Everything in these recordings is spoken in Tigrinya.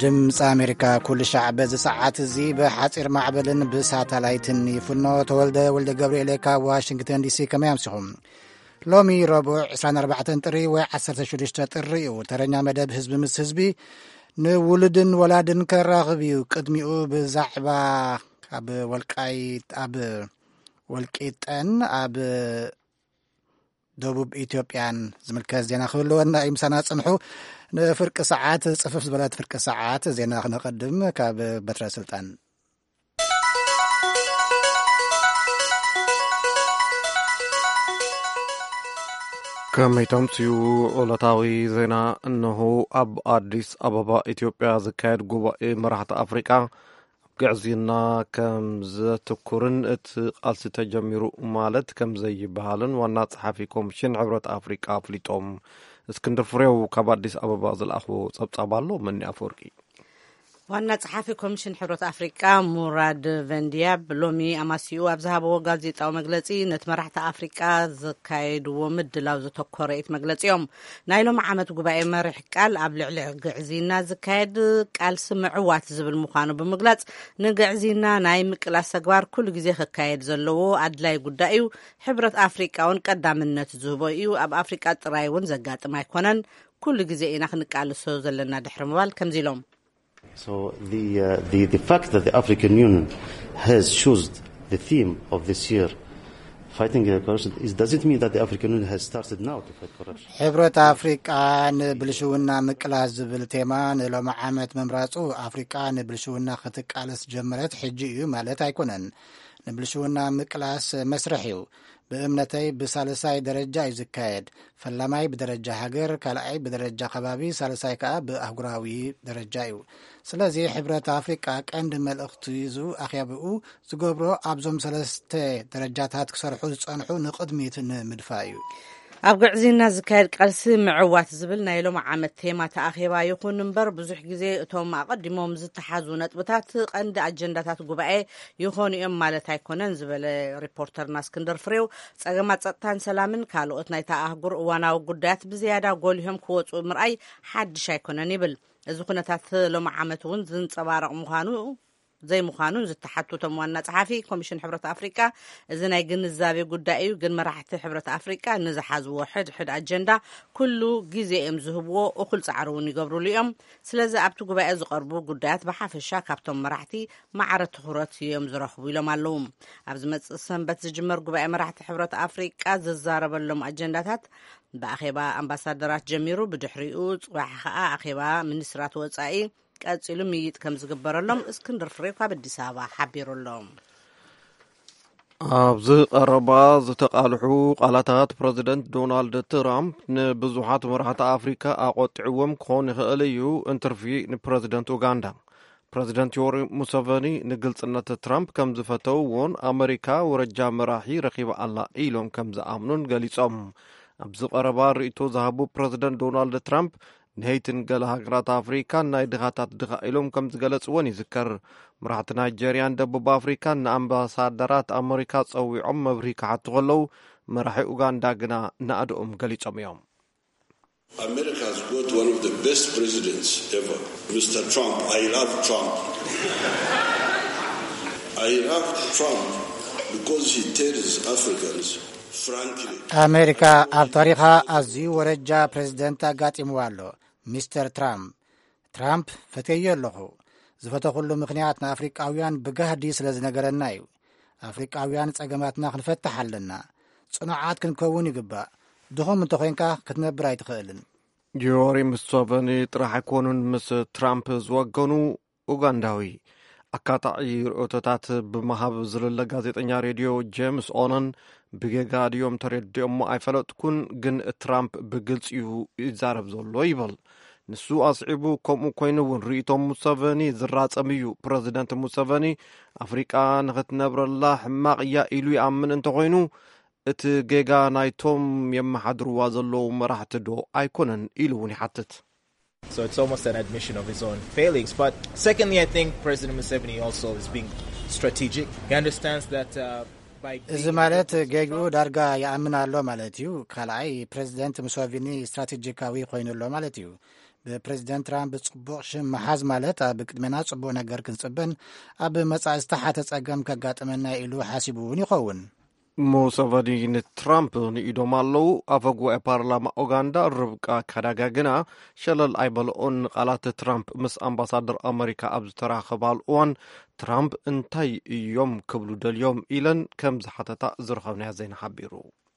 ድምፂ ኣሜሪካ ኩሉ ሻዕበ ዝሰዓት እዚ ብሓፂር ማዕበልን ብሳተላይትን ይፍኖ ተወልደ ወልደ ገብርኤል ካብ ዋሽንግተን ዲሲ ከመይ ኣምሲኹም ሎሚ ረቡዕ 24 ጥሪ ወይ 16 ጥሪ እዩ ተረኛ መደብ ህዝቢ ምስ ህዝቢ ንውሉድን ወላድን ከራኽብ እዩ ቅድሚኡ ብዛዕባ ኣብ ወልቂጠን ኣብ ደቡብ ኢትዮጵያን ዝምልከት ዜና ክህልወና እዩ ምሳና ጽንሑ ንፍርቂ ሰዓት ጽፍፍ ዝበለት ፍርቂ ሰዓት ዜና ክነቐድም ካብ በትረ ስልጣን ከመይ ተምፅኡ ዕለታዊ ዜና እነሆ ኣብ ኣዲስ ኣበባ ኢትዮጵያ ዝካየድ ጉባኤ መራሕቲ ኣፍሪቃ ግዕዝና ከም ዘትኩርን እቲ ቃልሲ ተጀሚሩ ማለት ከም ዘይበሃልን ዋና ጸሓፊ ኮሚሽን ሕብረት ኣፍሪቃ ኣፍሊጦም እስክንድር ፍሬው ካብ ኣዲስ ኣበባ ዝለኣኽቦ ጸብጻብ ኣሎ መኒ ኣፈወርቂ ዋና ጸሓፊ ኮሚሽን ሕብረት ኣፍሪቃ ሙራድ ቨንዲያብ ሎሚ ኣማሲኡ ኣብ ዝሃበዎ ጋዜጣዊ መግለጺ ነቲ መራሕቲ ኣፍሪቃ ዘካየድዎ ምድላው ዘተኮረኢት መግለጺኦም ናይ ሎሚ ዓመት ጉባኤ መሪሕ ቃል ኣብ ልዕሊ ግዕዚና ዝካየድ ቃልሲ ምዕዋት ዝብል ምዃኑ ብምግላጽ ንግዕዚና ናይ ምቅላስ ተግባር ኩሉ ግዜ ክካየድ ዘለዎ ኣድላይ ጉዳይ እዩ ሕብረት ኣፍሪቃ እውን ቀዳምነት ዝህቦ እዩ ኣብ ኣፍሪቃ ጥራይ እውን ዘጋጥም ኣይኮነን ኩሉ ግዜ ኢና ክንቃልሶ ዘለና ድሕሪ ምባል ከምዚ ኢሎም So the fact that the African Union has chosen the theme of this year, fighting corruption, does it mean that the African Union has started now to fight corruption? ሕብረት ኣፍሪቃ ንብልሽውና ምቅላስ ዝብል ቴማ ንሎሚ ዓመት መምራፁ ኣፍሪቃ ንብልሽውና ክትቃለስ ጀመረት ሕጂ እዩ ማለት ኣይኮነን ንብልሽውና ምቅላስ መስርሕ እዩ ብእምነተይ ብሳልሳይ ደረጃ እዩ ዝካየድ ፈላማይ ብደረጃ ሃገር ካልኣይ ብደረጃ ከባቢ ሳልሳይ ከዓ ብኣህጉራዊ ደረጃ እዩ ስለዚ ሕብረት ኣፍሪቃ ቀንዲ መልእኽቲ ሒዙ ኣኼባኡ ዝገብሮ ኣብዞም ሰለስተ ደረጃታት ክሰርሑ ዝጸንሑ ንቕድሚት ንምድፋ እዩ ኣብ ግዕዚና ዝካየድ ቃልሲ ምዕዋት ዝብል ናይ ሎሚ ዓመት ቴማ ተኣኼባ ይኹን እምበር ብዙሕ ግዜ እቶም ኣቐዲሞም ዝተሓዙ ነጥብታት ቀንዲ ኣጀንዳታት ጉባኤ ይኾኑ እዮም ማለት ኣይኮነን ዝበለ ሪፖርተርና እስክንድር ፍሬው ጸገማት ጸጥታን ሰላምን ካልኦት ናይታ ኣህጉር እዋናዊ ጉዳያት ብዝያዳ ጎሊሆም ክወፁ ምርኣይ ሓድሽ ኣይኮነን ይብል እዚ ኩነታት ሎሚ ዓመት እውን ዝንጸባረቕ ዘይምዃኑ ዝተሓተቶም ዋና ጸሓፊ ኮሚሽን ሕብረት ኣፍሪቃ እዚ ናይ ግንዛቤ ጉዳይ እዩ ግን መራሕቲ ሕብረት ኣፍሪቃ ንዝሓዝዎ ሕድሕድ ኣጀንዳ ኩሉ ግዜ እዮም ዝህብዎ እኩል ጻዕሪ እውን ይገብሩሉ እዮም ስለዚ ኣብቲ ጉባኤ ዝቐርቡ ጉዳያት ብሓፈሻ ካብቶም መራሕቲ ማዕረ ትኹረት እዮም ዝረኽቡ ኢሎም ኣለዉ ኣብ ዝመጽእ ሰንበት ዝጅመር ጉባኤ መራሕቲ ሕብረት ኣፍሪቃ ዝዛረበሎም ኣጀንዳታት ብኣኼባ ኣምባሳደራት ጀሚሩ ብድሕሪኡ ጽባሕ ከዓ ኣኼባ ሚኒስትራት ወጻኢ ቀጺሉ ምይጥ ከም ዝግበረሎም እስክንድር ፍሬው ካብ ኣዲስ ኣበባ ሓቢሩሎም ኣብዚ ቀረባ ዝተቃልሑ ቃላታት ፕረዚደንት ዶናልድ ትራምፕ ንብዙሓት መራሕቲ ኣፍሪካ ኣቆጢዕዎም ክኾን ይኽእል እዩ እንትርፊ ንፕረዚደንት ኡጋንዳ ፕረዚደንት ዮዌሪ ሙሴቨኒ ንግልጽነት ትራምፕ ከም ዝፈተውዎን ኣሜሪካ ወረጃ መራሒ ረኺባ ኣላ ኢሎም ከም ዝኣምኑን ገሊጾም ኣብዚ ቀረባ ርእቶ ዝሃቡ ፕረዚደንት ዶናልድ ትራምፕ ንሄይትን ገለ ሃገራት ኣፍሪካ ናይ ድኻታት ድኻ ኢሎም ከም ዝገለጽዎን ይዝከር መራሕቲ ናይጀርያን ደቡብ ኣፍሪካን ንኣምባሳደራት ኣሜሪካ ጸዊዖም መብርሂ ክሓቱ ከለዉ መራሒ ኡጋንዳ ግና ንኣድኦም ገሊጾም እዮም America has got one of the best presidents ever, Mr. Trump. I love Trump. I love Trump because he tells Africans frankly. ኣሜሪካ ኣብ ታሪኻ ኣዝዩ ወረጃ ፕሬዚደንት ኣጋጢምዋ ኣሎ ሚስተር ትራምፕ ፈተየ ኣለኹ ዝፈተኹሉ ምኽንያት ንኣፍሪቃውያን ብጋህዲ ስለ ዝነገረና እዩ ኣፍሪቃውያን ጸገማትና ክንፈትሕ ኣለና ጽኑዓት ክንከውን ይግባእ ድኹም እንተ ኾንካ ክትነብር ኣይትኽእልን ዮዌሪ ሙሴቨኒ ጥራሕ ኣይኮኑን ምስ ትራምፕ ዝወገኑ ኡጋንዳዊ ኣካታዒ ርእቶታት ብምሃብ ዝለለ ጋዜጠኛ ሬድዮ ጄምስ ኦነን ብጌጋ ድዮም ተረዲኦሞ ኣይፈለጥኩን ግን ትራምፕ ብግልጽ እዩ ይዛረብ ዘሎ ይብል ንሱ ኣስዒቡ ከምኡ ኮይኑ እውን ርእቶም ሙሴቨኒ ዝራጸም እዩ ፕረዚደንት ሙሴቨኒ ኣፍሪቃ ንኽትነብረላ ሕማቕ እያ ኢሉ ይኣምን እንተኾይኑ እቲ ጌጋ ናይቶም የመሓድርዋ ዘለዉ መራሕቲ ዶ ኣይኮነን ኢሉ እውን ይሓትት So it's almost an admission of his own failings. But secondly, I think President Museveni also is being strategic. He understands that እዚ ማለት ጌግኡ ዳርጋ ይኣምን ኣሎ ማለት እዩ ካልኣይ ፕሬዚደንት ሙሴቨኒ ስትራቴጂካዊ ኮይኑሎ ማለት እዩ ብፕሬዚደንት ትራምፕ ጽቡቕ ሽም መሓዝ ማለት ኣብ ቅድሜና ጽቡቕ ነገር ክንጽብን ኣብ መጻኢ ዝተሓተ ጸገም ከጋጥመና ኢሉ ሓሲቡ እውን ይኸውን። ሙሰቨኒ ንትራምፕ ንኢዶም ኣለዉ። ኣፈ ጉባኤ ፓርላማ ኡጋንዳ ርብቃ ካዳጋ ግና ሸለል ኣይበልኦን ቃላት ትራምፕ ምስ ኣምባሳደር ኣሜሪካ ኣብ ዝተራኸባሉ እዋን ትራምፕ እንታይ እዮም ክብሉ ደልዮም ኢለን ከም ዝሓተታ ዝረኸብናያ ዜና ሓቢሩ።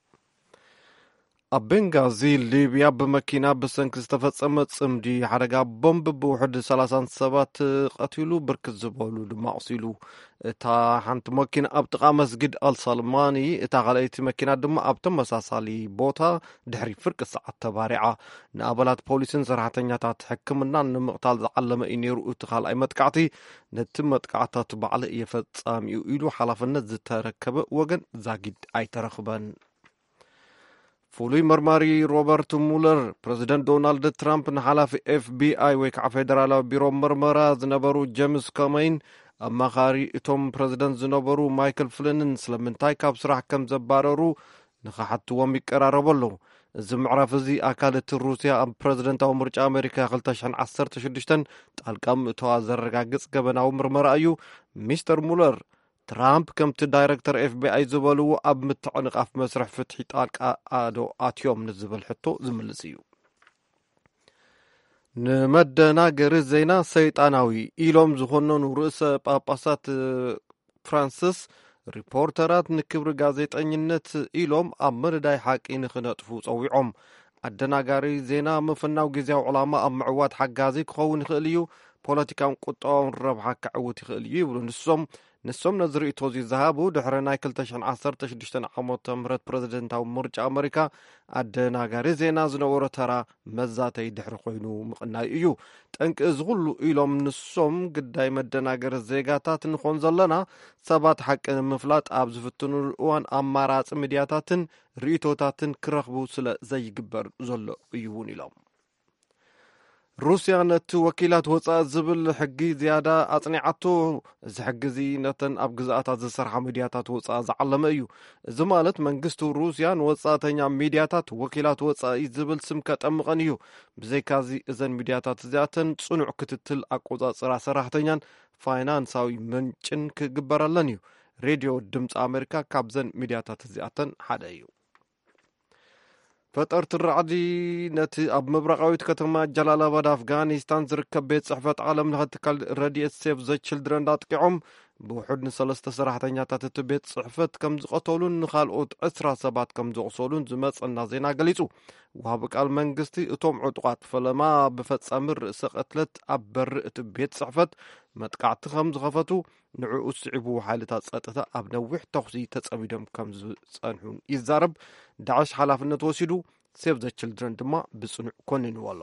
ኣብ ቤንጋዚ ሊብያ ብመኪና ብሰንኪ ዝተፈጸመ ጽምዲ ሓደጋ ቦምብ ብውሕድ 30 ሰባት ቀቲሉ ብርክት ዝበሉ ድማ ኣቑሲሉ። እታ ሓንቲ መኪና ኣብ ጥቓ መስጊድ ኣልሰልማኒ እታ ካልአይቲ መኪና ድማ ኣብ ተመሳሳሊ ቦታ ድሕሪ ፍርቂ ሰዓት ተባሪዓ። ንኣባላት ፖሊስን ሰራሕተኛታት ሕክምናን ንምቕታል ዝዓለመ እዩ ነይሩ። እቲ ካልኣይ መጥቃዕቲ ነቲ መጥቃዕታት ባዕለ እየፈጻሚኡ ኢሉ ሓላፍነት ዝተረከበ ወገን ዛጊድ ኣይተረኽበን። ፍሉይ መርማሪ ሮበርት ሙለር ፕሬዚደንት ዶናልድ ትራምፕ ንሓላፊ ኤፍቢኣይ ወይ ከዓ ፌደራላዊ ቢሮ ምርመራ ዝነበሩ ጄምስ ኮሜይን ኣማኻሪ እቶም ፕሬዚደንት ዝነበሩ ማይክል ፍሊንን ስለምንታይ ካብ ስራሕ ከም ዘባረሩ ንኸሓትዎም ይቀራረቡ ኣለዉ። እዚ ምዕራፍ እዚ ኣካል እቲ ሩስያ ኣብ ፕሬዚደንታዊ ምርጫ ኣሜሪካ 2016 ጣልቃ ምእተዋ ዘረጋግጽ ገበናዊ ምርመራ እዩ። ሚስተር ሙለር ትራምፕ ከምቲ ዳይረክተር ኤፍቢኣይ ዝበልዎ ኣብ ምትዕንቓፍ መስርሕ ፍትሒ ጣልቃ ኣዶ ኣትዮም ንዝብል ሕቶ ዝምልስ እዩ። ንመደናገሪ ዜና ሰይጣናዊ ኢሎም ዝኾነኑ ርእሰ ጳጳሳት ፍራንሲስ ሪፖርተራት ንክብሪ ጋዜጠኝነት ኢሎም ኣብ መርዳይ ሓቂ ንኽነጥፉ ጸዊዖም። ኣደናጋሪ ዜና ምፍናው ግዜያዊ ዕላማ ኣብ ምዕዋት ሓጋዚ ክኸውን ይኽእል እዩ፣ ፖለቲካውን ቁጠባውን ረብሓ ክዕውት ይኽእል እዩ ይብሉ ንሶም ነዚ ርእቶ ዝሃቡ ድሕሪ ናይ 2016 ዓመተ ምህረት ፕሬዚደንታዊ ምርጫ ኣሜሪካ ኣደናጋሪ ዜና ዝነበሮ ተራ መዛተይ ድሕሪ ኮይኑ ምቕናይ እዩ። ጠንቂ እዚ ኩሉ ኢሎም ንሶም ግዳይ መደናገሪ ዜጋታት ንኾን ዘለና ሰባት ሓቂ ንምፍላጥ ኣብ ዝፍትኑሉ እዋን ኣማራፂ ሚድያታትን ርእቶታትን ክረኽቡ ስለ ዘይግበር ዘሎ እዩ እውን ኢሎም። ሩስያ ነቲ ወኪላት ወፃኢ ዝብል ሕጊ ዝያዳ ኣጽኒዓቶ። እዚ ሕጊ እዚ ነተን ኣብ ግዛኣታት ዝሰርሓ ሚድያታት ወፃኢ ዝዓለመ እዩ። እዚ ማለት መንግስቲ ሩስያ ንወፃእተኛ ሚድያታት ወኪላት ወፃኢ ዝብል ስም ከጠምቐን እዩ። ብዘይካዚ እዘን ሚድያታት እዚኣተን ጽኑዕ ክትትል ኣቆጻጽራ ሰራሕተኛን ፋይናንሳዊ ምንጭን ክግበረለን እዩ። ሬድዮ ድምፂ ኣሜሪካ ካብዘን ሚድያታት እዚኣተን ሓደ እዩ። ፈጠርቲ ራዕዲ ነቲ ኣብ ምብራቃዊት ከተማ ጀላላባድ ኣፍጋኒስታን ዝርከብ ቤት ጽሕፈት ዓለም ለኸ ትካል ረድኤት ሴቭ ዘ ችልድረን ዳጥቂዖም ብውሕድ ን3 ሰራሕተኛታት እቲ ቤት ጽሕፈት ከም ዝቐተሉን ንኻልኦት 20 ሰባት ከም ዘቑሰሉን ዝመጸና ዜና ገሊጹ። ወሃቢ ቃል መንግስቲ እቶም ዕጡቓት ፈለማ ብፈጻሚ ርእሰ ቀትለት ኣብ በሪ እቲ ቤት ጽሕፈት መጥቃዕቲ ከም ዝኸፈቱ ንዕኡ ስዒቡ ሓይልታት ጸጥታ ኣብ ነዊሕ ተኹሲ ተጸሚዶም ከም ዝጸንሑን ይዛረብ። ዳዕሽ ሓላፍነት ወሲዱ ሴቭ ዘ ችልድረን ድማ ብጽኑዕ ኮኒንዎ ኣሎ።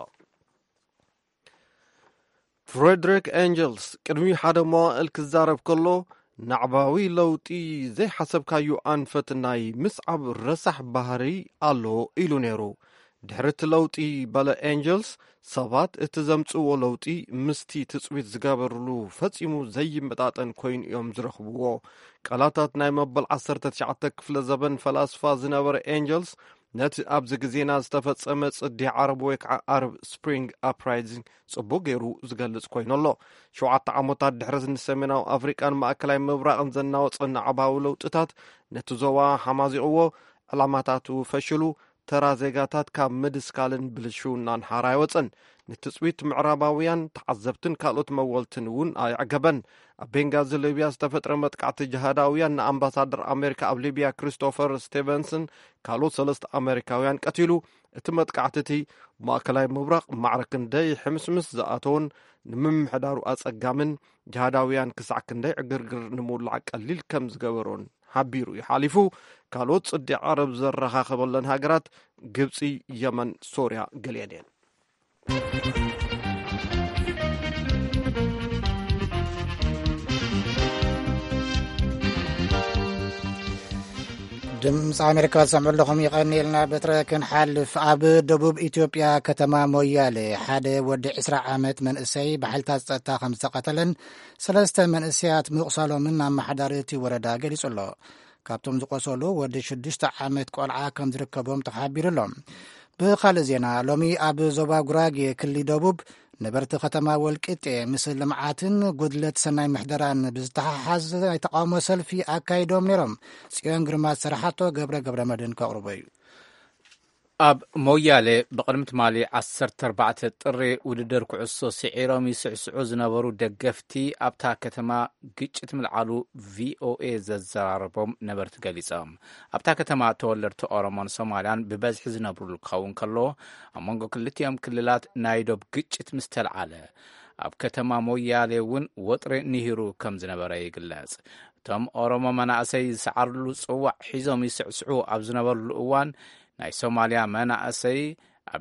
ፍሬድሪክ ኤንጀልስ ቅድሚ ሓደ መዋእል ክዛረብ ከሎ ናዕባዊ ለውጢ ዘይሓሰብካዩ ኣንፈት ናይ ምስዓብ ረሳሕ ባህሪ ኣሎ ኢሉ ነይሩ። ድሕሪ እቲ ለውጢ በለ ኤንጀልስ ሰባት እቲ ዘምጽዎ ለውጢ ምስቲ ትጽቢት ዝገበርሉ ፈጺሙ ዘይመጣጠን ኮይኑ እዮም ዝረኽብዎ። ቃላታት ናይ መበል 19 ክፍለ ዘበን ፈላስፋ ዝነበረ ኤንጀልስ ነቲ ኣብዚ ግዜና ዝተፈጸመ ጽዲ ዓረብ ወይ ከዓ ኣረብ ስፕሪንግ ኣፕራይዚንግ ጽቡቕ ገይሩ ዝገልጽ ኮይኑ ኣሎ። 7 ዓመታት ድሕሪ ንሰሜናዊ ኣፍሪቃን ማእከላይ ምብራቕን ዘናወፀ ናዕባዊ ለውጥታት ነቲ ዞባ ሓማዚቕዎ፣ ዕላማታቱ ፈሽሉ፣ ተራ ዜጋታት ካብ ምድስካልን ብልሹናን ሓራ ይወፅን። ንትጽቢት ምዕራባውያን ተዓዘብትን ካልኦት መወልትን እውን ኣይዕገበን። ኣብ ቤንጋዚ ሊብያ ዝተፈጥረ መጥቃዕቲ ጅሃዳውያን ንኣምባሳደር ኣሜሪካ ኣብ ሊብያ ክሪስቶፈር ስቴቨንስን ካልኦት 3 ኣሜሪካውያን ቀቲሉ። እቲ መጥቃዕቲ እቲ ማእከላይ ምብራቕ ማዕረ ክንደይ ሕምስምስ ዝኣተውን ንምምሕዳሩ ኣጸጋምን ጅሃዳውያን ክሳዕ ክንደይ ዕግርግር ንምውላዕ ቀሊል ከም ዝገበሮን ሓቢሩ ይሓሊፉ። ካልኦት ጽዲ ዓረብ ዘረኻኸበለን ሃገራት ግብፂ፣ የመን፣ ሶርያ ገሊአን እየን። ድምፂ ኣሜሪካ ዝሰምዑ ኣለኹም። ይቐኒልና በትረ ክንሓልፍ ኣብ ደቡብ ኢትዮጵያ ከተማ ሞያሌ ሓደ ወዲ 20 ዓመት መንእሰይ ብሓይልታት ፀጥታ ከም ዝተቐተለን 3 መንእሰያት ምቑሳሎምን ኣመሓዳሪ እቲ ወረዳ ገሊጹ ኣሎ። ካብቶም ዝቆሰሉ ወዲ 6 ዓመት ቆልዓ ከም ዝርከቦም ተሓቢሩሎም። ብኻልእ ዜና ሎሚ ኣብ ዞባ ጉራጌ ክልል ደቡብ ነበርቲ ከተማ ወልቂጤ ምስ ልምዓትን ጉድለት ሰናይ ምሕደራን ብዝተሓሓዝ ናይ ተቃውሞ ሰልፊ ኣካይዶም ነይሮም። ጽዮን ግርማ ዝሰራሓቶ ገብረ መድህን ከቕርቦ እዩ። ኣብ ሞያሌ ብቅድሚ ትማሊ 14 ጥሪ ውድድር ኩዕሶ ስዒሮም ይስዕስዑ ዝነበሩ ደገፍቲ ኣብታ ከተማ ግጭት ምልዓሉ ቪኦኤ ዘዘራረቦም ነበርቲ ገሊፆም። ኣብታ ከተማ ተወለድቲ ኦሮሞን ሶማልያን ብበዝሒ ዝነብሩሉ ክኸውን ከሎ ኣብ መንጎ ክልቲኦም ክልላት ናይ ዶብ ግጭት ምስ ተለዓለ ኣብ ከተማ ሞያሌ እውን ወጥሪ ንሂሩ ከም ዝነበረ ይግለጽ። እቶም ኦሮሞ መናእሰይ ዝሰዓርሉ ጽዋዕ ሒዞም ይስዕስዑ ኣብ ዝነበሩሉ እዋን ናይ ሶማልያ መናእሰይ ኣብ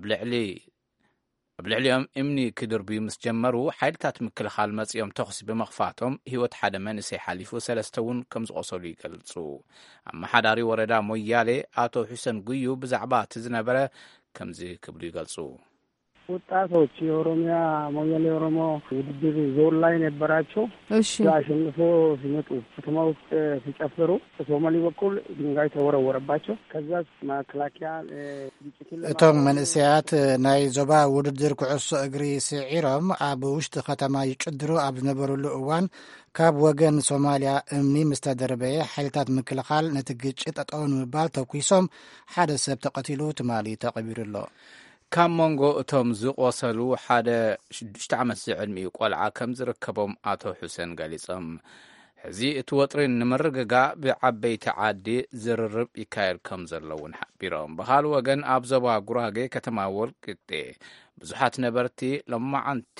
ልዕሊኦም እምኒ ክድርብዩ ምስ ጀመሩ ሓይልታት ምክልኻል መጺኦም ተኽሲ ብምኽፋቶም ህይወት ሓደ መንእሰይ ሓሊፉ 3 እውን ከም ዝቆሰሉ ይገልጹ። ኣመሓዳሪ ወረዳ ሞያሌ አቶ ሑሰን ጉዩ ብዛዕባ እቲ ዝነበረ ከምዚ ክብሉ ይገልጹ። ወጣቶች የኦሮሚያ ሞያሌ ኦሮሞ ውድድር ዞን ላይ ነበራቸው። አሸንፎ ሲመጡ ከተማ ውስጥ ሲጨፍሩ በሶማሌ በኩል ድንጋይ ተወረወረባቸው። ከዛ መከላከያ እቶም መንእሰያት ናይ ዞባ ውድድር ኩዕሶ እግሪ ስዒሮም ኣብ ውሽጢ ከተማ ይጭድሩ ኣብ ዝነበሩሉ እዋን ካብ ወገን ሶማልያ እምኒ ምስ ተደረበየ ሓይልታት ምክልኻል ነቲ ግጭት ጠጠው ንምባል ተኩሶም ሓደ ሰብ ተቐቲሉ ትማሊ ተቐቢሩ ኣሎ። ካብ መንጎ እቶም ዝቆሰሉ ሓደ 6 ዓመት ዝዕድሚኡ ቆልዓ ከም ዝርከቦም አቶ ሑሰን ገሊፆም ሕዚ እቲ ወጥሪ ንምርግጋእ ብዓበይቲ ዓዲ ዝርርብ ይካየድ ከም ዘለውን ሓቢሮም። ብኻልእ ወገን ኣብ ዞባ ጉራጌ ከተማ ወልቂጤ ብዙሓት ነበርቲ ሎማዓንቲ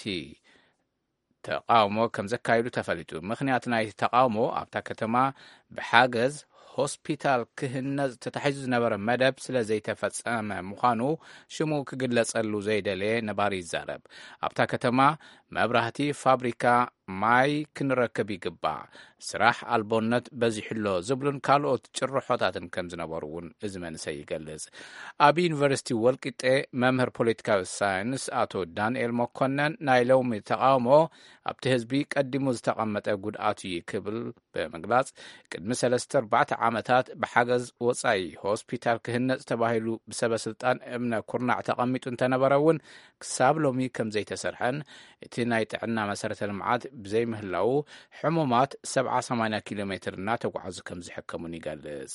ተቃውሞ ከም ዘካይዱ ተፈሊጡ። ምክንያት ናይ ተቃውሞ ኣብታ ከተማ ብሓገዝ ሆስፒታል ክህነጽ ተታሒዙ ዝነበረ መደብ ስለ ዘይተፈጸመ ምዃኑ ሽሙ ክግለጸሉ ዘይደለየ ነባሪ ይዛረብ። ኣብታ ከተማ መብራህቲ፣ ፋብሪካ ማይ ክንረክብ ይግባእ፣ ስራሕ ኣልቦነት በዚሕሎ ዝብሉን ካልኦት ጭርሖታትን ከም ዝነበሩ እውን እዚ መንእሰይ ይገልጽ። ኣብ ዩኒቨርሲቲ ወልቂጤ መምህር ፖለቲካዊ ሳይንስ አቶ ዳንኤል መኮነን ናይ ሎሚ ተቃውሞ ኣብቲ ህዝቢ ቀዲሙ ዝተቐመጠ ጉድኣት እዩ ክብል ብምግላጽ ቅድሚ 3-4 ዓመታት ብሓገዝ ወጻኢ ሆስፒታል ክህነጽ ተባሂሉ ብሰበስልጣን እምነ ኩርናዕ ተቐሚጡ እንተነበረ እውን ክሳብ ሎሚ ከም ዘይተሰርሐን እቲ ናይ ጥዕና መሰረተ ልምዓት ብዘይ ምህላው ሕሙማት 70-80 ኪሎ ሜትር እናተጓዓዙ ከም ዝሕከሙን ይገልጽ።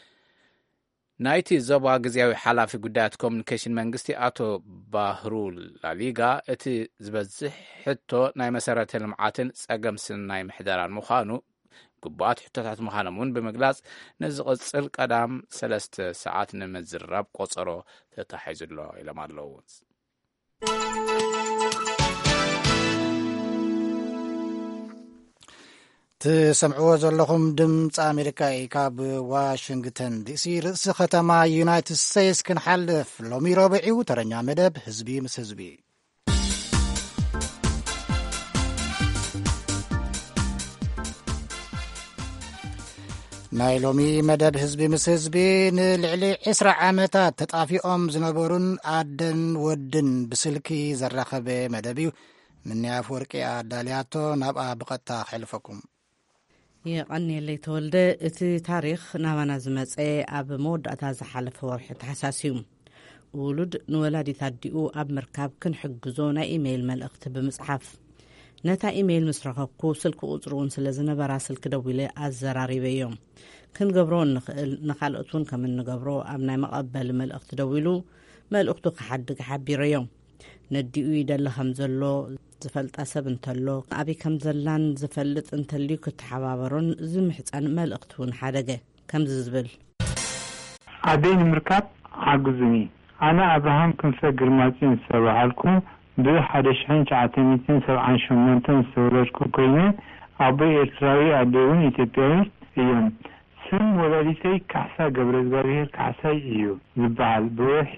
ናይቲ ዞባ ግዜያዊ ሓላፊ ጉዳያት ኮሚኒኬሽን መንግስቲ አቶ ባህሩ ላሊጋ እቲ ዝበዝሕ ሕቶ ናይ መሰረተ ልምዓትን ጸገም ስናይ ምሕደራን ምዃኑ ግቡኣት ሕቶታት ምዃኖም እውን ብምግላጽ ንዝቕጽል ቀዳም 3 ሰዓት ንምዝራብ ቆጸሮ ተታሒዙሎ ኢሎም ኣለዉ። ትሰምዕዎ ዘለኹም ድምፂ ኣሜሪካ ካብ ዋሽንግተን ዲሲ። ርእሲ ከተማ ዩናይትድ ስቴትስ ክንሓልፍ ሎሚ ረብዒው ተረኛ መደብ ህዝቢ ምስ ህዝቢ ናይ ሎሚ መደብ ህዝቢ ምስ ህዝቢ ንልዕሊ 20 ዓመታት ተጣፊኦም ዝነበሩን ኣደን ወድን ብስልኪ ዘራኸበ መደብ እዩ። ምንያፍ ወርቂ ኣዳልያቶ ናብኣ ብቐጥታ ከሕልፈኩም የቐኒየለይ ተወልደ። እቲ ታሪክ ናባና ዝመፀ ኣብ መወዳእታ ዝሓለፈ ወርሒ ተሓሳስ እዩ። ውሉድ ንወላዲት ኣዲኡ ኣብ ምርካብ ክንሕግዞ ናይ ኢሜይል መልእኽቲ ብምጽሓፍ ነታ ኢሜይል ምስ ረኸብኩ ስልኪ ቁፅሩ እውን ስለ ዝነበራ ስልኪ ደው ኢለ ኣዘራሪበ እዮም ክንገብሮ ንኽእል ንኻልኦት እውን ከም እንገብሮ ኣብ ናይ መቐበሊ መልእኽቲ ደው ኢሉ መልእኽቱ ክሓድግ ሓቢረ እዮም። ነዲኡ ይደሊ ከም ዘሎ ዝፈልጣ ሰብ እንተሎ ኣበይ ከም ዘላን ዝፈልጥ እንተልዩ ክትሓባበሮን ዝምሕፀን መልእኽቲ እውን ሓደገ ከምዚ ዝብል ኣደይ ንምርካብ ሓግዙኒ ኣነ ኣብርሃም ክንፈ ግርማፅዮን ዝተባሃልኩ ብ1978 ዝተወለድኩ ኮይኑ ኣቦይ ኤርትራዊ ኣደውን ኢትዮጵያዊ እዮም። ስም ወላዲተይ ካሕሳ ገብረ እግዚአብሔር ካሕሳይ እዩ ዝበሃል ብወርሒ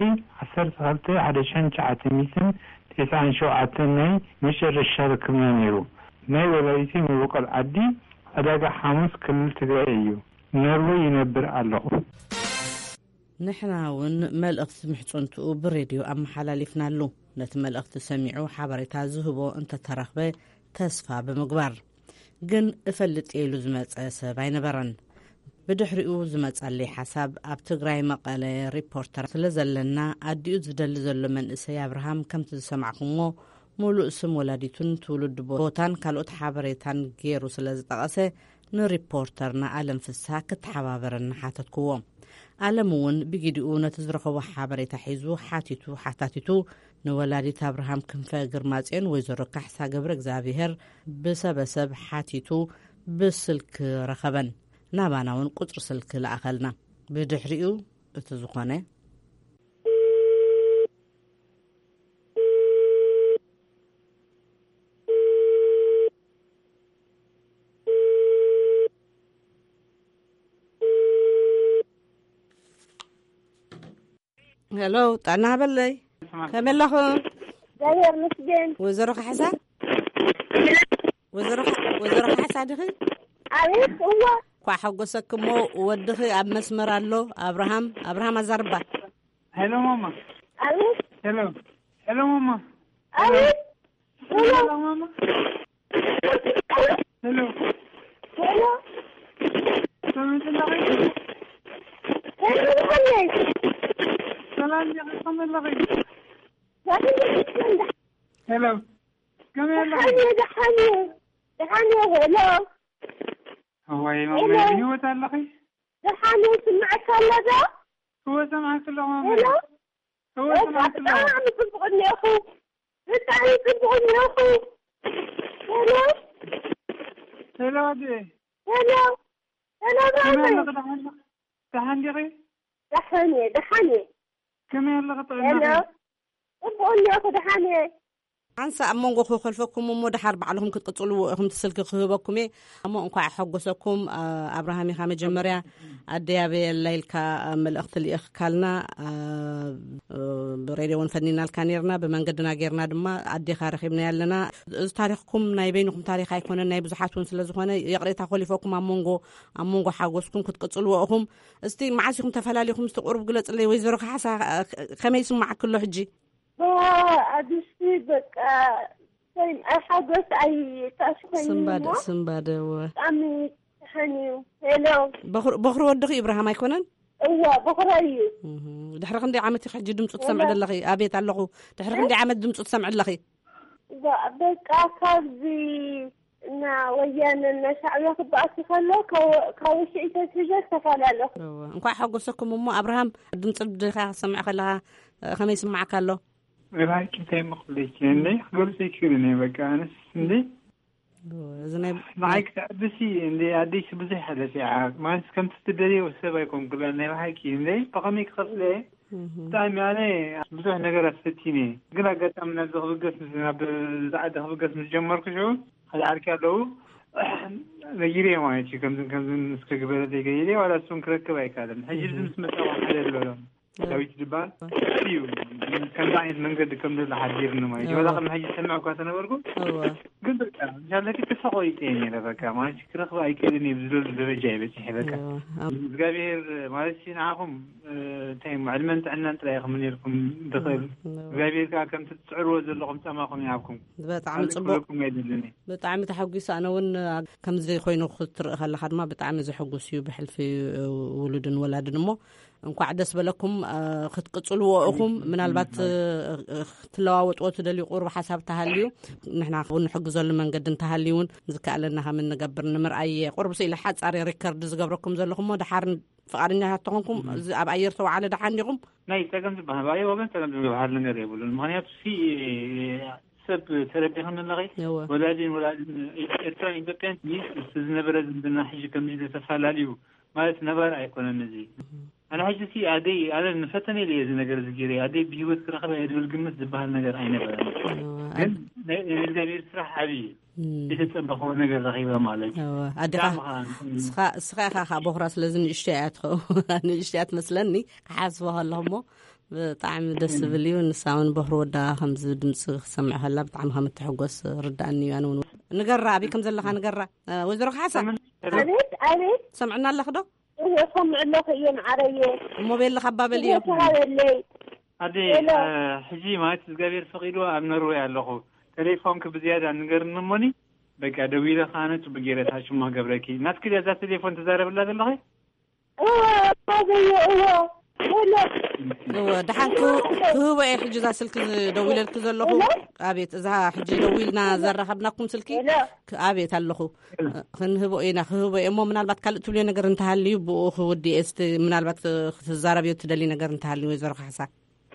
12/1997 ናይ መጨረሻ ርክብና ነይሩ። ናይ ወላዲተይ መበቆል ዓዲ ዕዳጋ ሓሙስ ክልል ትግራይ እዩ። ኖርዌይ ይነብር ኣለኹ። ንሕና እውን መልእኽቲ ምሕፁንትኡ ብሬድዮ ኣመሓላሊፍናሉ ነቲ መልእኽቲ ሰሚዑ ሓበሬታ ዝህቦ እንተተረኽበ ተስፋ ብምግባር ግን እፈልጥ የሉ ዝመፀ ሰብ ኣይነበረን። ብድሕሪኡ ዝመጸለይ ሓሳብ ኣብ ትግራይ መቐለ ሪፖርተር ስለዘለና ኣዲኡ ዝደሊ ዘሎ መንእሰይ ኣብርሃም ከምቲ ዝሰማዕኩሞ ሙሉእ ስም ወላዲቱን ትውልድ ቦታን ካልኦት ሓበሬታን ገይሩ ስለ ዝጠቐሰ ንሪፖርተርና ኣለም ፍስሓ ክትሓባበረና ሓተትክዎ። ኣለም እውን ብጊዲኡ ነቲ ዝረኸቦ ሓበሬታ ሒዙ ሓታቲቱ ንወላዲት ኣብርሃም ክንፈ ግርማጽዮን ወይዘሮ ካሕሳ ገብረ እግዚኣብሔር ብሰበሰብ ሓቲቱ ብስልክ ረኸበን። ናባና እውን ቁፅሪ ስልክ ለኣኸልና። ብድሕሪኡ እቲ ዝኾነ ሄሎ ጣና በለይ ከመላኹ ዛሬ መስገን ወይዘሮ ካሕሳ ድኺ አቤት እዋ ኳ ሓጎሰክሞ ወድኺ ኣብ መስመር ኣሎ ኣብርሃም ኣዛርባ ሄሎ ማማ አቤት ሄሎ ማማ አቤት ሄሎ ማማ ሄሎ ሰላም ሄሎ هواي ماما هو تعلقي دحاني سمعك هذا هو سمعك له ماما هو سمعك له أنا تبغني يا أخو أنت تبغني يا أخو هلا دي هلا دحاني كمان لغة هلا تبغني يا أخو دحاني عنسى أمونغو خلفكم ومدحر بعلهم كتقتلوا هم تسلك خيبكم أما أنكوا حقوسكم أبراهامي خام جمريا أديابي الليل كملأخت اللي أخكالنا بريدي ونفنينا الكانيرنا بمنقدنا غيرنا دما أدي خارخي بنا لنا تاريخكم نايبينكم تاريخ هيكون نايب زحاتون سلازخوانا يقريت خلفكم أمونغو حقوسكم كتقتلوا هم استي معاسكم تفلاليكم استقرب قلت اللي ويزورك حاسا خميس معك كله حجي أدشي بك سيم أحدث أي تأشخيني سنباد أمي حنيو هلو بخر ودخي إبراهام يكونن إيوه بخر أيو دحرق عندي عامتي حجي دمت تسمع للخي أبيت علقو دحرق عندي عامت دمت تسمع للخي بك أكذي نا ويانا النشعب ياخد بأسي خلو كاوشي إيسا تجي تفعله نكوع حقو سكم أمو أبراهام دمت بدخي سمع خلها خميس معك له رايك انتي مقبليك يعني قول سيكيرني بقى أنا سندي معك بسي عندي عديش بزي حدا ساعة ما أنت كم تستدري والسبا يكون قبلني رايك عندي بقاميك خلي دائما يعني بزوح نقرأ ستيني قلنا قد أمنا بغبقس مثلا بزعد غبقس متجمر كشو هذا عاركا له غيري ما يجي كم نسكا قبل دي غيري ولا سون كركب أي كلام حجر زمس مثلا حدا لولهم سويت جبال فيو كان بعيد من قد كم ذا حدير إنه ما يجي ولا قبل حاجة سمعوا كاتنا برضو قلت لك إن شاء الله كنت تفقوي تاني لذكاء ما شكرا خبا أي كلني بزول درجة بس حذكاء زقابير ما لسين عاهم تايم معلمان تعنا أنت لا يخمن لكم دخل زقابير كم تسعر وزل لكم سماكم يعبكم بتعمل تحقيس أنا ون كم زي خوينو خطر خلا خدمة بتعمل زي حقوسيو بحل في ولد ولاد نمو انكو عدس بلكم خطقصلوا اخم من البات تلواوطوا تدلي قرب حساب تهاليو نحنا نحجزوا المنقد تهاليون زكا لنا من نقبر نمرأي قرب سي لحد صار ريكورد زغبركم زلكم دحار فقارنا هاتكم اب ايرتو على دحانيكم ناي تاكم بهاي وبن تلم بحال نغير يقولون مانيات في سب تربيهم اللغي ولادين ارتاين بكانت نيس سزنبرز بدنا حاجه كم تفعلاليو مالت نبر ايكون النزي أنا حاجة في عادي على النفتني اللي يزن نجار زكيري عادي بيوت كرخبة يدول الجمس ذبها النجار أين بقى الجميل صراحة عادي يتسبخوا نجار رخيبة مالك عادي سخا خا بخرس لازم اشتيات مثلني حاسبها اللهم طعم دس بليون ساون بحر ودا خمس دمس سمع هلا بطعمها متحقوس رداني أنا نقرأ بكم زلخا نقرأ وزرق حسن أريد سمعنا الله خدو سمع الله خيان عريه موبيل خباب اليوم هذه حجي ما تزقابير فقيلوا أبنروي على تليفونك بزيادة نقر نموني بقى دويلة خانت وبقيرت هاشم ما قبلكي ناس كده ذات تليفون تزارب الله ذلك دحانك هو اي حجي ذا سلك دويل لك زلخو ابيت اذا حجي دويلنا زرخبناكم سلكي ابيت اللخو خنهبو اينا هو امو منالبات كالتو لي ነገር እንታልዩ بو ودي است منالبات تزاربيو تدلي ነገር እንታልዩ ويزرخ حسا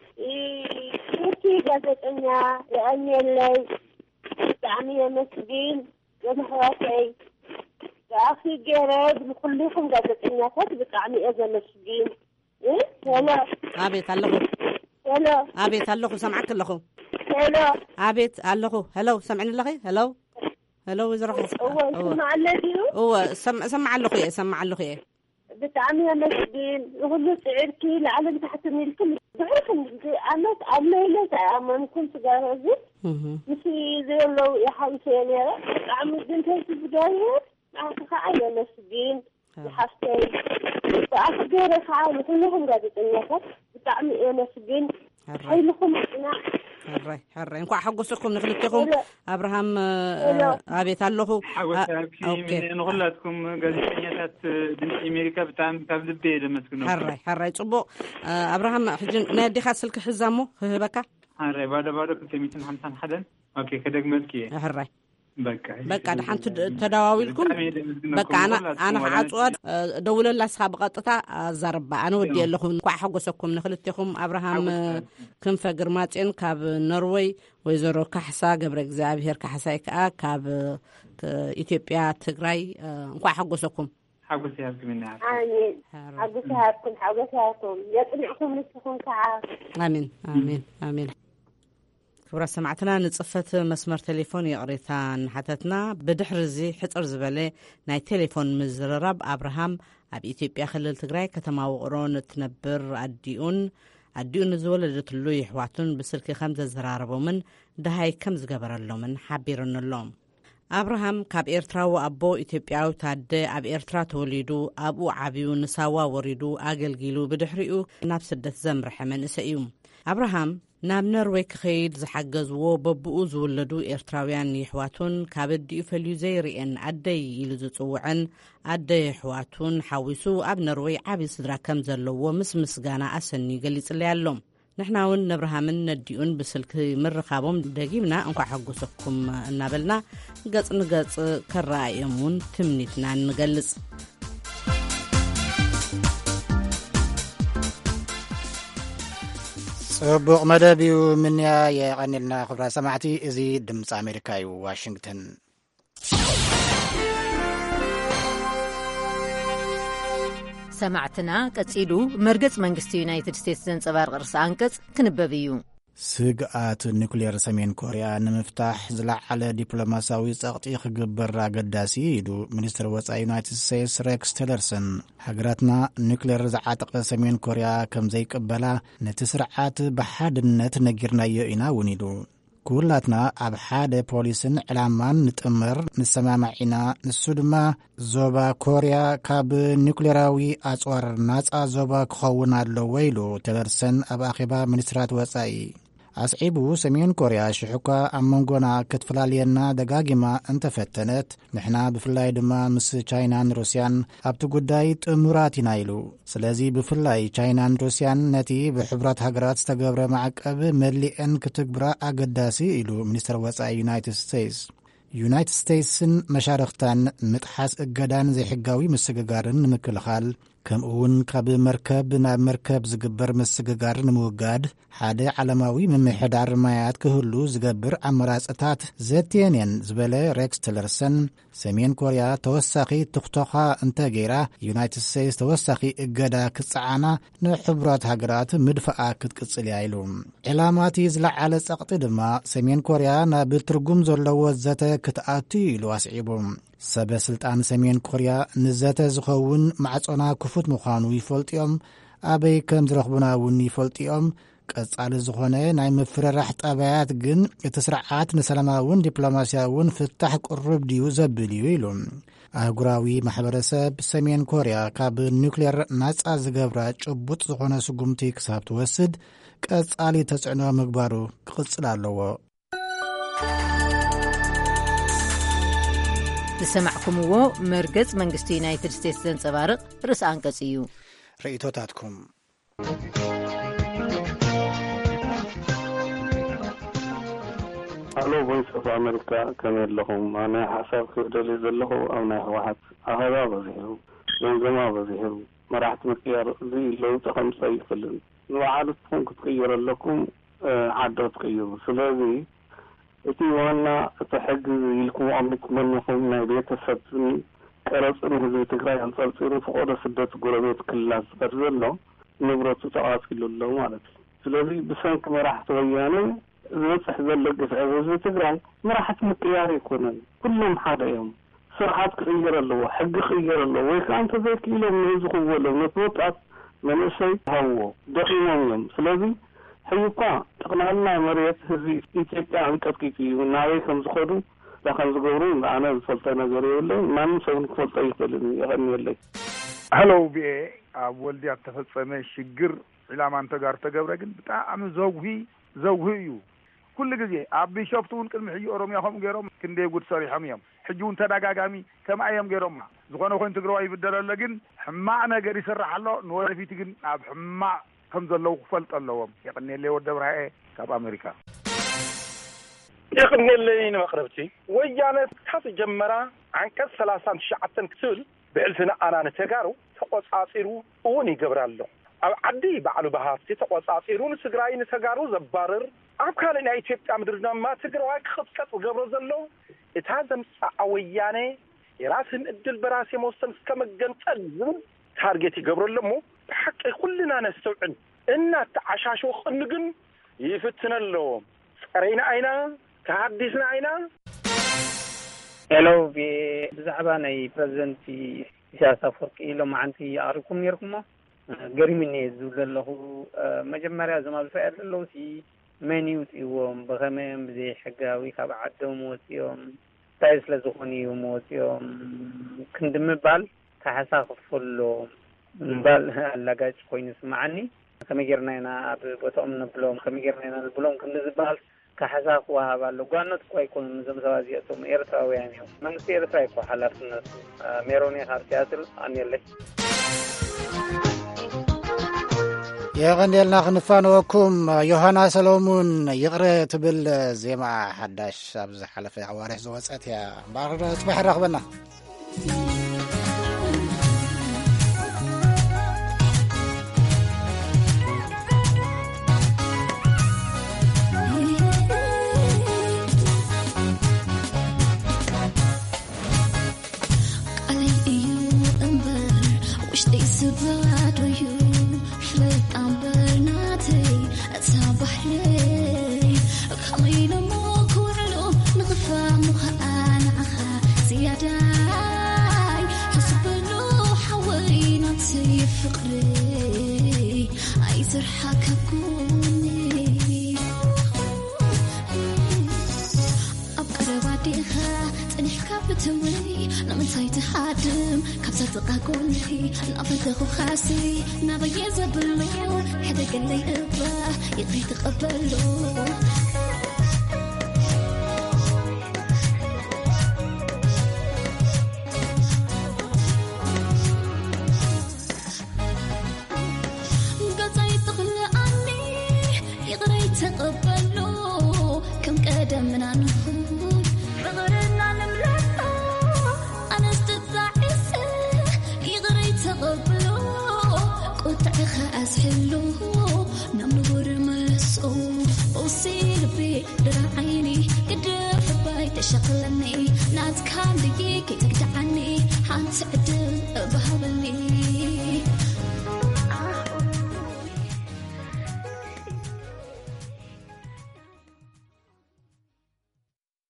ጋዜጠኛ የአኝለይ تعمي مسجين يمحواتي أخي جراد بكلكم ጋዜጠኛታት بتعمي إذا مسجين إيه هلا أبيت اللهو هلا أبيت اللهو سمعك اللهو هلا أبيت اللهو هلو سمعني اللهي هلو هلو إذا هو سمع الذي هو سمع اللهو سمع اللهو بتعمي مسجين يقول له سعركي لعلم تحت من الكل بعرف أنا عملت أمام كنت جاهزة مش زي لو يا حبيبي أنا عملت بنتي في البداية أعتقد على مسجين حفتي فأخبر خالد كلهم قاعدين بتعمل إيه مسجين هاي لهم إقناع حري إنكوا حقوسكم نخلتكم أبراهام أبيت الله أوكي نقولاتكم قاعدين دنيا أمريكا بتعمل كابل بيد مسكون حري صبوا أبراهام حجن نادي خاسلك حزامه هبكة حري بعد كنت 250 حدا أوكي كده ملكي حري بقى دحين تداويلكم بقى أنا عاطوات دولة لا سحب قطعة زربة أنا ودي لكم كوا حقوسكم نخلتكم أبراهام كم فجرماتين كاب نروي ويزورو كحسا قبل إجزابير كحسا كاب إثيوبيا تجراي كوا حقوسكم حقوسيابكم الناس آمين حقوسيابكم يطلعكم لكم كعاب آمين كبرى سمعتنا نتصفت مسمر تليفون يقريتان حتتنا بدحر زي حصر زبالي ناي تليفون مزررب أبراهام أب إثيوبيا خلال تقراي كتما وقرون تنبر أديون زولدت اللو يحواتون بسلك 5 زراربو من دهاي كم زقبر اللومن حابيرن اللوم أبراهام كاب إيرترا وأبو إثيوبيا وتعد أب إيرترا توليدو أبو عبيو نساوا وريدو أقل جيلو بدحريو نفس الدث زمرح من إسايوم أبراهام ناب نروي كخيد زحجزو ببؤو زولدو إيرتراويان يحواتون كابد يفليو زيريان أدي يلزوعن أدي يحواتون حاويسو أب نروي عبي صدرا كم زلو مسغانا أسني قليس اللي اللوم نحناون نبرهامن نديون بسلك مرخابهم دقيمنا انكو حقوسكم نابلنا نقص كرائمون تمنيتنا نقلص صبوق مدبيو من يغنلنا خبرة سمعتي إزي دمس أمريكاي وواشنطن سمعتنا كتسيلو مرقص منغستي يونايتد ستيتس زنصبار قرص أنقص كنببيو ስግኣት ኒኩሌር ሰሜን ኮርያ ንምፍታሕ ዝለዓለ ዲፕሎማሲያዊ ጸቕጢ ክግበር ኣገዳሲ ኢሉ ሚኒስትር ወጻኢ ዩናይትድ ስቴትስ ሬክስ ቲለርሰን ሃገራትና ኒኩሌር ዝዓጠቐ ሰሜን ኮርያ ከም ዘይቅበላ ነቲ ስርዓት ብሓድነት ነጊርናዮ ኢና እውን ኢሉ ኩላትና ኣብ ሓደ ፖሊስን ዕላማን ንጥምር ንሰማማዒና ንሱ ድማ ዞባ ኮርያ ካብ ኒኩሌራዊ ኣጽዋር ናጻ ዞባ ክኸውን ኣለዎ ኢሉ ቲለርሰን ኣብ ኣኼባ ሚኒስትራት ወጻኢ ኣስዒቡ ሰሜን ኮርያ ሽሑኳ ኣብ መንጎና ክትፈላለየና ደጋጊማ እንተፈተነት ንሕና ብፍላይ ድማ ምስ ቻይናን ሩስያን ኣብቲ ጉዳይ ጥሙራት ኢና ኢሉ ስለዚ ብፍላይ ቻይናን ሩስያን ነቲ ብሕቡራት ሃገራት ዝተገብረ ማዕቀብ መሊአን ክትግብራ ኣገዳሲ ኢሉ ሚኒስትር ወጻኢ ዩናይትድ ስቴትስን መሻርክታን ምጥሓስ እገዳን ዘይሕጋዊ ምስግጋርን ንምክልኻል ከምኡውን ካብ መርከብ ናብ መርከብ ዝግበር ምስግጋር ንምውጋድ ሓደ ዓለማዊ ምምሕዳር ማያት ክህሉ ዝገብር ኣመራጽታት ዘትየንን ዝበለ ሬክስ ቲለርሰን ሰሜን ኮርያ ተወሳኺ ትኽቶኻ እንተገይራ ዩናይትድ ስቴትስ ተወሳኺ እገዳ ክጽዓና ንሕቡራት ሃገራት ምድፍኣ ክትቅጽል እያ ኢሉ ዕላማቲ ዝለዓለ ጸቕጢ ድማ ሰሜን ኮርያ ናብ ትርጉም ዘለዎ ዘተ ክትኣቱ ኢሉ ኣስዒቡ ሰበስልጣን ሰሜን ኮርያ ንዘተ ዝኸውን ማዕጾና ክፉት ምዃኑ ይፈልጥዮም ኣበይ ከም ዝረኽቡና እውን ይፈልጥዮም ቀጻሊ ዝኾነ ናይ ምፍርራሕ ጠባያት ግን እቲ ስርዓት ንሰላማውን ዲፕሎማስያውን ፍታሕ ቁርብ ድዩ ዘብል እዩ ኢሉ ኣህጉራዊ ማሕበረሰብ ሰሜን ኮርያ ካብ ኒኩሌር ናጻ ዝገብራ ጭቡጥ ዝኾነ ስጉምቲ ክሳብ ትወስድ ቀጻሊ ተጽዕኖ ምግባሩ ክቕጽል ኣለዎ ዝሰማዕኩምዎ መርገጽ መንግስቲ ዩናይትድ ስቴትስ ዘንጸባርቕ ርእሲ አንቀጽ እዩ። ርእቶታትኩም አሎ ቮይስ ኦፍ አሜሪካ ከመይ ኣለኹም? ኣነ ሓሳብ ክብደልዩ ዘለኹ ኣብ ናይ ህወሓት ኣኸባ በዚሑ ገንዘማ በዚሑ መራሕቲ ምቅያር እዚ ለውጢ ከምፅእ ይኽእልን ንባዕልትኩም ክትቅይሩ ኣለኩም ዓዶ ትቅይሩ። ስለዚ እቲ ዋና እቲ ሕጊ ኢልኩም ኣሚት መኒኹም ናይ ቤተሰብን ቀረፅን ህዝቢ ትግራይ አንጸብፂሩ ፍቆዶ ስደት ጎረቤት ክልላት ዝቀር ዘሎ ንብረቱ ተቃፂሉ ኣሎ ማለት እዩ። ስለዚ ብሰንኪ መራሕቲ ወያነ ዝበፅሕ ዘሎ ግፍዒ ህዝቢ ትግራይ መራሕቲ ምቅያር ይኮነን፣ ኩሎም ሓደ እዮም። ስርዓት ክቅየር ኣለዎ፣ ሕጊ ክቅየር ኣለዎ። ወይ ከዓ እንተዘይክኢሎም ንህዝቢ ክበሎም ነቲ ወጣት መንእሰይ ሃዎ ደቂሞም እዮም። ስለዚ ሕዩኳ ጠቕላላ መሬት ህዝቢ ኢትዮጵያ እንቀጥቂጡ እዩ። ናበይ ከም ዝኸዱ ከም ዝገብሩ ኣነ ዝፈልጦ ነገር የብለይ፣ ማንም ሰብ ክፈልጦ ይኽእልን ይኽእልየለይ። ሄሎ ቪኤ ኣብ ወልድያ ተፈጸመ ሽግር ዕላማ እንተጋር ተገብረ ግን ብጣዕሚ ዘውሂ እዩ። ኩሉ ግዜ ኣብ ቢሾፍቱ እውን ቅድሚ ሕጂ ኦሮሚያ ከምኡ ገይሮም ክንደይ ጉድ ሰሪሖም እዮም። ሕጂ እውን ተደጋጋሚ ከማዮም ገይሮም ዝኾነ ኮይኑ ትግራዋይ ይብደል ኣሎ፣ ግን ሕማቅ ነገር ይስራሕ ኣሎ። ንወደፊት ግን ኣብ ሕማቅ ከም ዘለዉ ክፈልጥ ኣለዎም። የቕኒለይ ወደ ብርሃኤ ካብ ኣሜሪካ የቕኒለይ ንመቕረብቲ ወያነ ካስ ጀመራ አንቀጽ 39 ክትብል ብዕልፍና ኣናነ ተጋሩ ተቆጻጺሩ እውን ይገብራሎ። ኣብ ዓዲ ባዕሉ ባህርቲ ተቆጻጺሩ ንትግራይ ንተጋሩ ዘባርር ኣብ ካልእ ናይ ኢትዮጵያ ምድር ድማ ትግራዋይ ክኽጥቀጥ ዝገብሮ ዘሎ እታ ዘምጻእ ወያነ የራስን እድል በራስ የመወሰን እስከ መገንጠል ዝብል ታርጌት ይገብረሎ እሞ ብሓቂ ኩልና ነስተውዕል እናተዓሻሾ ኽእሉ ግን ይፍትነሎ። ፀረይና ኣይና ተሃዲስና ኣይና። ሄሎ ብዛዕባ ናይ ፕሬዚደንት ኢሳያስ አፈወርቂ ሎማዓንቲ ኣቕሪብኩም ነርኩሞ ገሪምኒ ዝብል ዘለኹ መጀመርያ ዘማልፈ ያለው ሲ መን ይውፅዎም ብኸመይም ብዘይ ሕጋዊ ካብ ዓዶም ወፂኦም እንታይ ስለ ዝኾኑ እዩ መወፂኦም ክንድምባል ካሓሳኽፈሎ ምባል ኣላጋጭ ኮይኑ ስማዓኒ ከመይ ጌርና ኢና ኣብ ቦታኦም ንብሎም ከመይ ጌርና ኢና ንብሎም ክንዝባል ካሓሳኽ ወሃብ ኣሎ። ጓኖት እኳ ኣይኮኑን እዞም ሰባት እዚኣቶም ኤርትራውያን እዮም። መንግስቲ ኤርትራ እኳ ሓላፍነቱ ሜሮኒ ካብ ሲያትል ኣንየለይ የቀንዴልና ክንፋንወኩም ዮሃና ሰሎሙን ይቕረ ትብል ዜማ ሓዳሽ ኣብ ዝሓለፈ ኣዋርሕ ዝወፀት እያ። እምበር ፅባሕ ረኽበና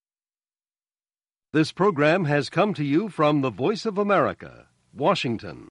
This program has come to you from the Voice of America, Washington.